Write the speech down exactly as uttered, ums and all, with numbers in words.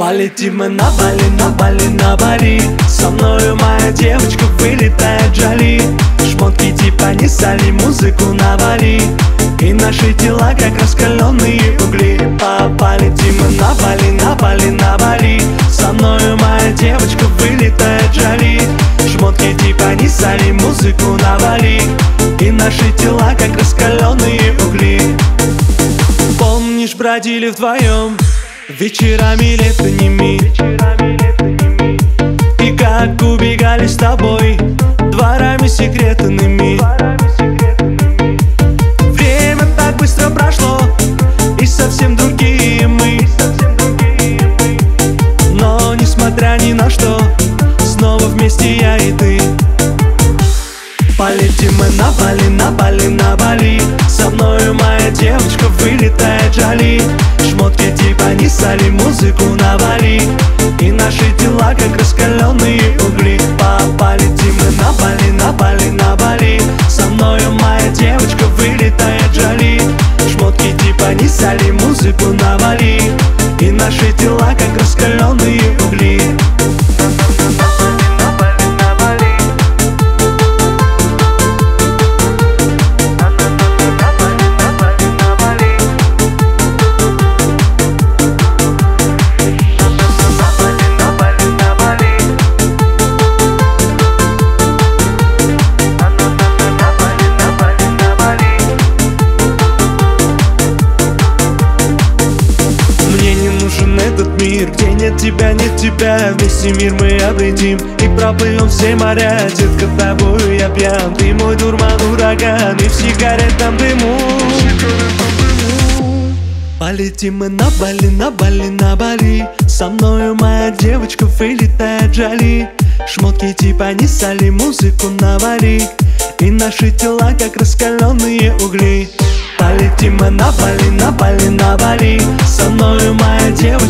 Полетим мы на Бали, на Бали, на Бали. Со мною моя девочка вылетает Джоли. Шмотки типа не соли, музыку навали, и наши тела как раскаленные угли. Полетим мы на Бали, на Бали, на Бали. Со мною моя девочка вылетает Джоли. Шмотки типа не соли, музыку навали, и наши тела как раскаленные угли. Помнишь, бродили вдвоем вечерами летними, и как убегали с тобой дворами секретными. Время так быстро прошло, и совсем другие мы. Но несмотря ни на что, снова вместе я и ты. Полетим мы на Бали, на Бали, на Бали. Со мною моя девочка вылетает Джоли. Шмотки типа не соли, музыку навали, и наши тела как раскаленные угли. Полетим мы на Бали, на Бали, на Бали. Со мною моя девочка вылетает Джоли. Шмотки типа не соли, музыку навали, и наши тела как раскаленные угли. Этот мир, где нет тебя, нет тебя. Вместе мир мы обретим и проплывем все моря. Детка, тобою я пьян, ты мой дурман, ураган, и в сигаретном дыму. Полетим мы на Бали, на Бали, на Бали. Со мною моя девочка вылетает Джоли. Шмотки типа не соли, музыку навали, и наши тела как раскаленные угли. Полетим мы на Бали, на Бали, на Бали. Со мною моя девочка